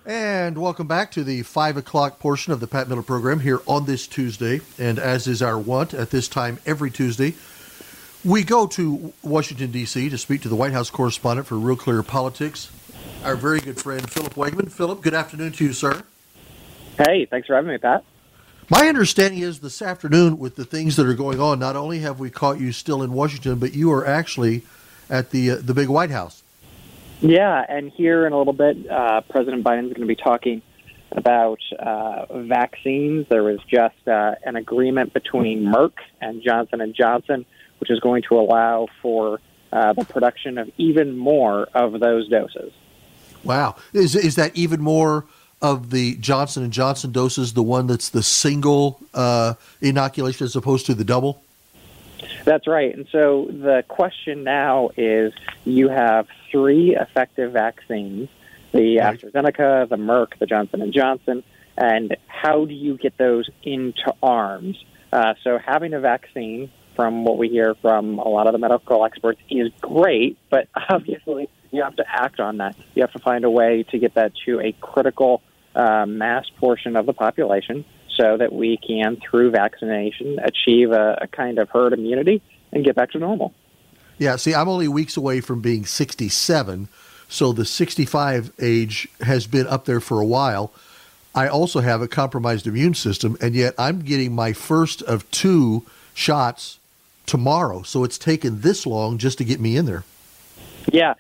And welcome back to the 5 o'clock portion of the Pat Miller program here on this Tuesday. And as is our wont at this time every Tuesday, we go to Washington, D.C. to speak to the White House correspondent for Real Clear Politics, our very good friend Philip Wegman. Philip, good afternoon to you, sir. Hey, thanks for having me, Pat. My understanding is this afternoon, with the things that are going on, not only have we caught you still in Washington, but you are actually at the big White House. Yeah, and here in a little bit, President Biden is going to be talking about vaccines. There was just an agreement between Merck and Johnson & Johnson, which is going to allow for the production of even more of those doses. Wow. Is that even more of the Johnson & Johnson doses, the one that's the single inoculation as opposed to the double? That's right. And so the question now is you have 3 effective vaccines, the Right. AstraZeneca, the Merck, the Johnson & Johnson, and how do you get those into arms? So having a vaccine, from what we hear from a lot of the medical experts, is great, but obviously you have to act on that. You have to find a way to get that to a critical mass portion of the population, so that we can, through vaccination, achieve a kind of herd immunity and get back to normal. Yeah, see, I'm only weeks away from being 67, so the 65 age has been up there for a while. I also have a compromised immune system, and yet I'm getting my first of 2 shots tomorrow, so it's taken this long just to get me in there. Yeah.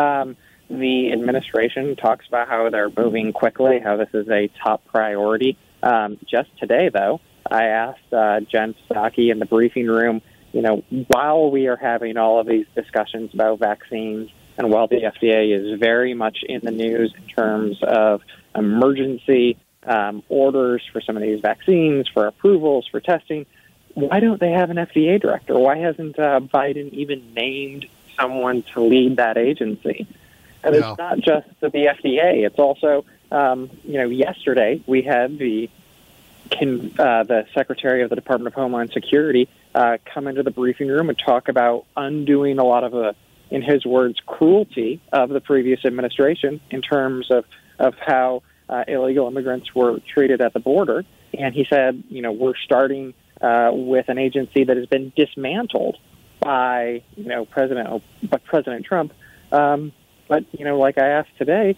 The administration talks about how they're moving quickly, how this is a top priority. Just today, though, I asked Jen Psaki in the briefing room, while we are having all of these discussions about vaccines and while the FDA is very much in the news in terms of emergency orders for some of these vaccines, for approvals, for testing, why don't they have an FDA director? Why hasn't Biden even named someone to lead that agency? And It's not just the FDA. It's also, yesterday we had the Secretary of the Department of Homeland Security come into the briefing room and talk about undoing a lot of the, in his words, cruelty of the previous administration in terms of how illegal immigrants were treated at the border. And he said, we're starting with an agency that has been dismantled by, President Trump. But, like I asked today,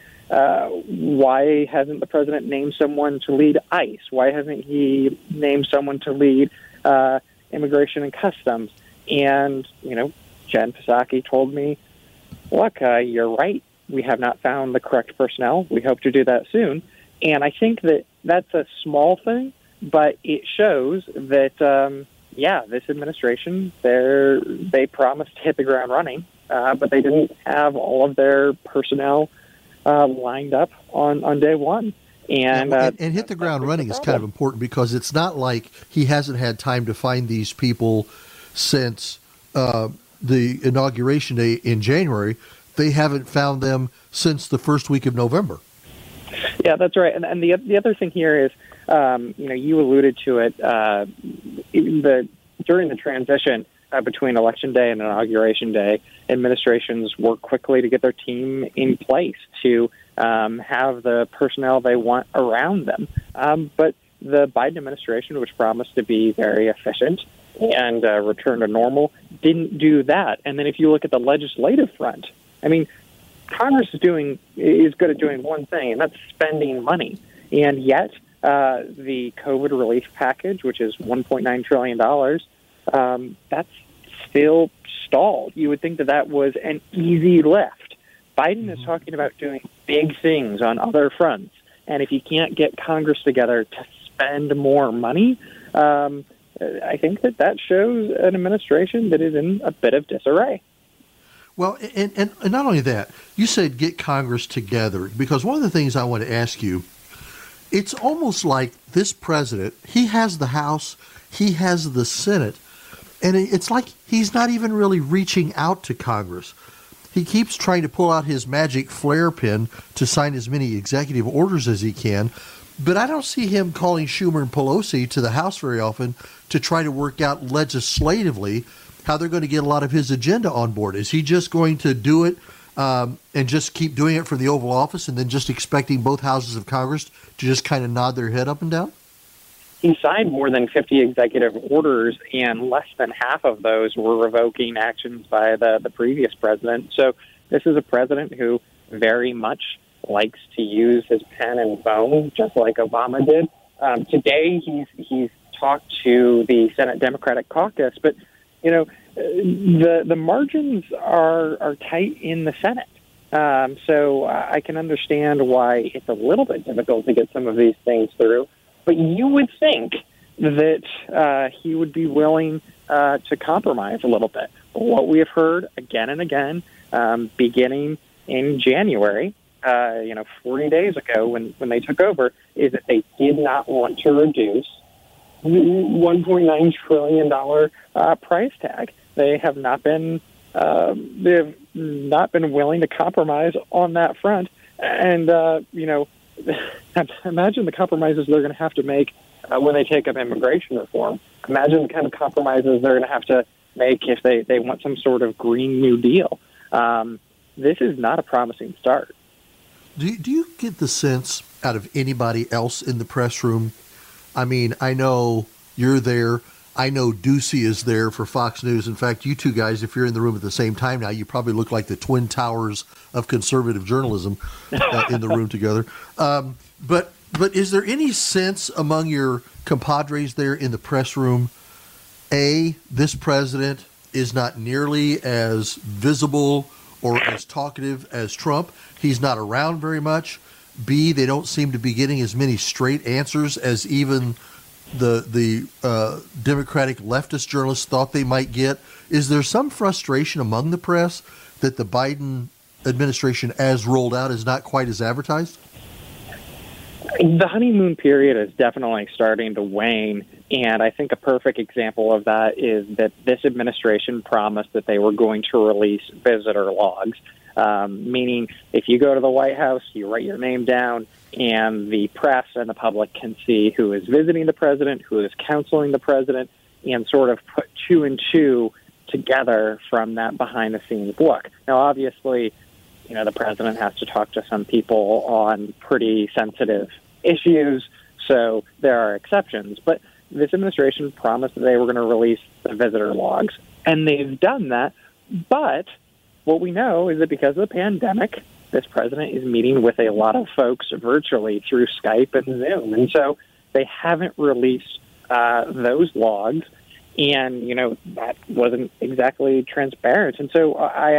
why hasn't the president named someone to lead ICE? Why hasn't he named someone to lead Immigration and Customs? And, Jen Psaki told me, look, you're right. We have not found the correct personnel. We hope to do that soon. And I think that that's a small thing, but it shows that, this administration, they promised to hit the ground running. But they didn't have all of their personnel lined up on day one. And hit the ground running is kind of important because it's not like he hasn't had time to find these people since the inauguration day in January. They haven't found them since the first week of November. Yeah, that's right. And the other thing here is, you alluded to it, during the transition between Election Day and Inauguration Day, administrations work quickly to get their team in place to have the personnel they want around them. But the Biden administration, which promised to be very efficient and return to normal, didn't do that. And then if you look at the legislative front, Congress is good at doing one thing, and that's spending money. And yet, the COVID relief package, which is $1.9 trillion, that's still stalled. You would think that was an easy lift. Biden is talking about doing big things on other fronts, and if you can't get Congress together to spend more money, I think that shows an administration that is in a bit of disarray. Well, and not only that, you said get Congress together, because one of the things I want to ask you, it's almost like this president, he has the House, he has the Senate, and it's like he's not even really reaching out to Congress. He keeps trying to pull out his magic flare pen to sign as many executive orders as he can, but I don't see him calling Schumer and Pelosi to the House very often to try to work out legislatively how they're going to get a lot of his agenda on board. Is he just going to do it and just keep doing it for the Oval Office and then just expecting both houses of Congress to just kind of nod their head up and down? He signed more than 50 executive orders, and less than half of those were revoking actions by the previous president. So this is a president who very much likes to use his pen and phone, just like Obama did. Today, he's talked to the Senate Democratic Caucus, but the margins are tight in the Senate. So I can understand why it's a little bit difficult to get some of these things through. But you would think that he would be willing to compromise a little bit. What we have heard again and again, beginning in January, 40 days ago when they took over, is that they did not want to reduce the $1.9 trillion price tag. They have not been willing to compromise on that front. And imagine the compromises they're going to have to make when they take up immigration reform. Imagine the kind of compromises they're going to have to make if they want some sort of Green New Deal. This is not a promising start. Do you get the sense out of anybody else in the press room? I mean, I know you're there. I know Ducey is there for Fox News. In fact, you two guys, if you're in the room at the same time now, you probably look like the twin towers of conservative journalism in the room together. But is there any sense among your compadres there in the press room, A, this president is not nearly as visible or as talkative as Trump? He's not around very much. B, they don't seem to be getting as many straight answers as even the Democratic leftist journalists thought they might get. Is there some frustration among the press that the Biden administration as rolled out is not quite as advertised? The honeymoon period is definitely starting to wane, and I think a perfect example of that is that this administration promised that they were going to release visitor logs, meaning if you go to the White House, you write your name down, and the press and the public can see who is visiting the president, who is counseling the president, and sort of put two and two together from that behind-the-scenes look. Now, obviously, the president has to talk to some people on pretty sensitive issues, so there are exceptions. But this administration promised that they were going to release the visitor logs, and they've done that. But what we know is that because of the pandemic, this president is meeting with a lot of folks virtually through Skype and Zoom, and so they haven't released those logs, and that wasn't exactly transparent. And so I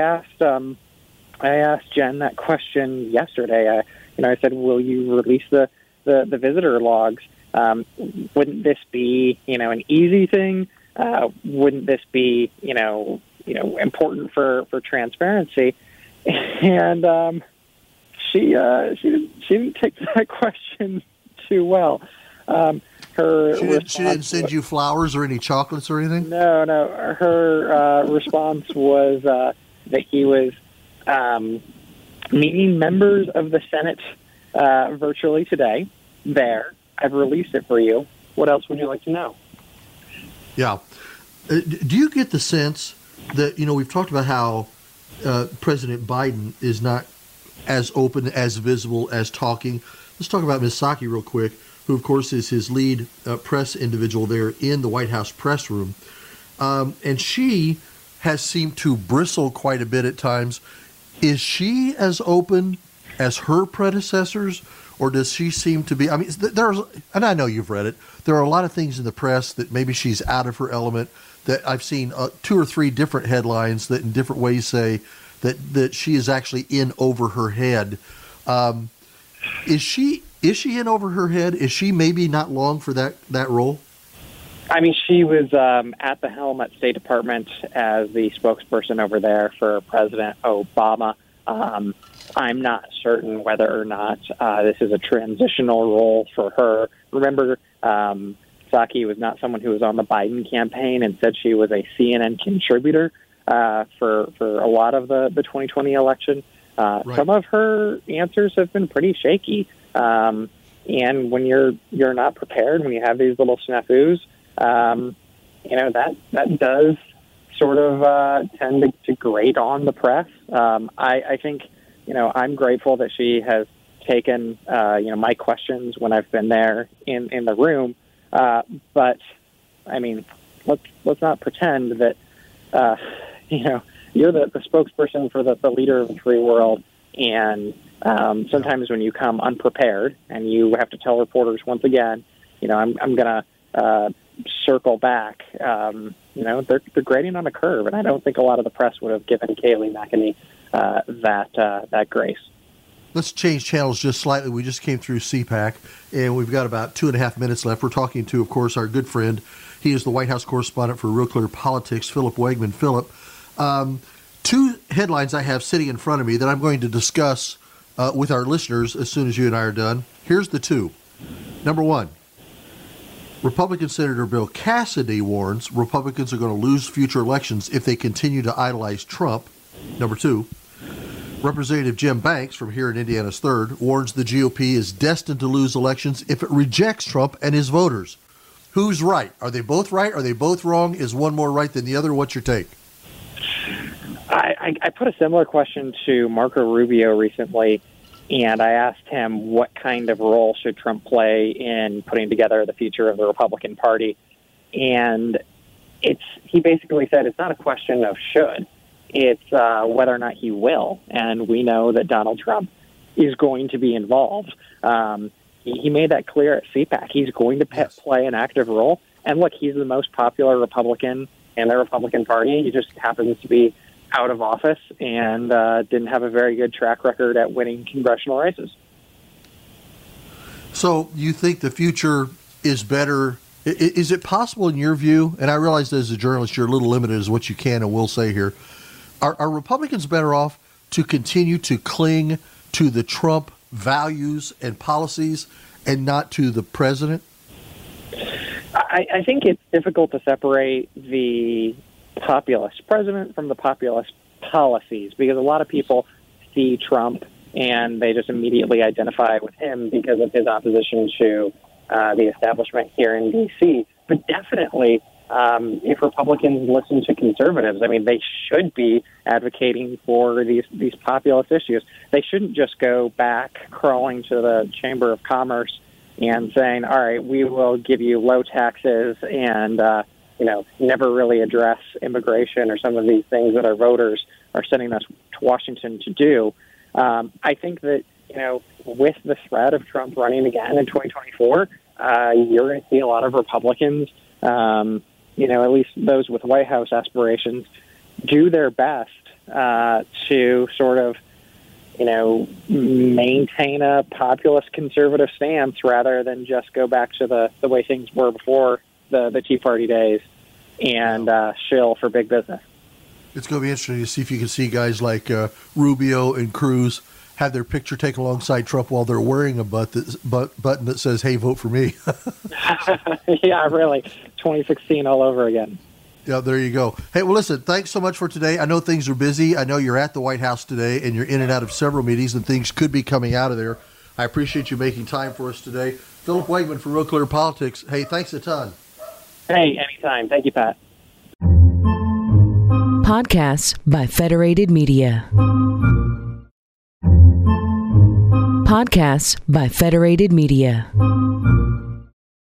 asked Jen that question yesterday. I said, "Will you release the visitor logs? Wouldn't this be an easy thing? Wouldn't this be important for transparency?" And she didn't take that question too well. She didn't send you flowers or any chocolates or anything? No. Her response was that he was meeting members of the Senate virtually today. There, I've released it for you. What else would you like to know? Yeah. Do you get the sense that, we've talked about how President Biden is not as open, as visible, as talking. Let's talk about Ms. Psaki real quick, who, of course, is his lead press individual there in the White House press room. And she has seemed to bristle quite a bit at times. Is she as open as her predecessors, or does she seem to be? I mean, and I know you've read it, there are a lot of things in the press that maybe she's out of her element, that I've seen 2 or 3 different headlines that in different ways say that she is actually in over her head. Is she in over her head? Is she maybe not long for that role? I mean, she was at the helm at State Department as the spokesperson over there for President Obama. I'm not certain whether or not this is a transitional role for her. Remember, Psaki was not someone who was on the Biden campaign, and said she was a CNN contributor for a lot of the 2020 election. Right. Some of her answers have been pretty shaky. And when you're not prepared, when you have these little snafus, that does sort of tend to grate on the press. I think, I'm grateful that she has taken, my questions when I've been there in the room. But, I mean, let's not pretend that, you're the spokesperson for the leader of the free world. And sometimes when you come unprepared and you have to tell reporters once again, I'm going to circle back, they're grading on a curve. And I don't think a lot of the press would have given Kayleigh McEnany that grace. Let's change channels just slightly. We just came through CPAC, and we've got about 2.5 minutes left. We're talking to, of course, our good friend. He is the White House correspondent for Real Clear Politics, Philip Wegman. Philip, two headlines I have sitting in front of me that I'm going to discuss with our listeners as soon as you and I are done. Here's the two. Number one, Republican Senator Bill Cassidy warns Republicans are going to lose future elections if they continue to idolize Trump. Number two, Representative Jim Banks from here in Indiana's 3rd warns the GOP is destined to lose elections if it rejects Trump and his voters. Who's right? Are they both right? Are they both wrong? Is one more right than the other? What's your take? I put a similar question to Marco Rubio recently, and I asked him what kind of role should Trump play in putting together the future of the Republican Party. And he basically said it's not a question of should. It's whether or not he will. And we know that Donald Trump is going to be involved. He made that clear at CPAC. He's going to play an active role. And look, he's the most popular Republican in the Republican Party. He just happens to be out of office and didn't have a very good track record at winning congressional races. So you think the future is better? Is it possible in your view, and I realize that as a journalist you're a little limited as what you can and will say here, are Republicans better off to continue to cling to the Trump values and policies and not to the president? I think it's difficult to separate the populist president from the populist policies, because a lot of people see Trump and they just immediately identify with him because of his opposition to the establishment here in D.C. But definitely, if Republicans listen to conservatives, I mean, they should be advocating for these populist issues. They shouldn't just go back crawling to the Chamber of Commerce and saying, all right, we will give you low taxes and never really address immigration or some of these things that our voters are sending us to Washington to do. I think that, with the threat of Trump running again in 2024, you're going to see a lot of Republicans, at least those with White House aspirations, do their best to sort of, maintain a populist conservative stance rather than just go back to the way things were before the Tea Party days and shill for big business. It's going to be interesting to see if you can see guys like Rubio and Cruz have their picture taken alongside Trump while they're wearing a button that says, hey, vote for me. Yeah, really. 2016 all over again. Yeah, there you go. Hey, well, listen, thanks so much for today. I know things are busy. I know you're at the White House today, and you're in and out of several meetings, and things could be coming out of there. I appreciate you making time for us today. Philip Wegman from Real Clear Politics. Hey, thanks a ton. Hey, anytime. Thank you, Pat. Podcasts by Federated Media. Podcasts by Federated Media.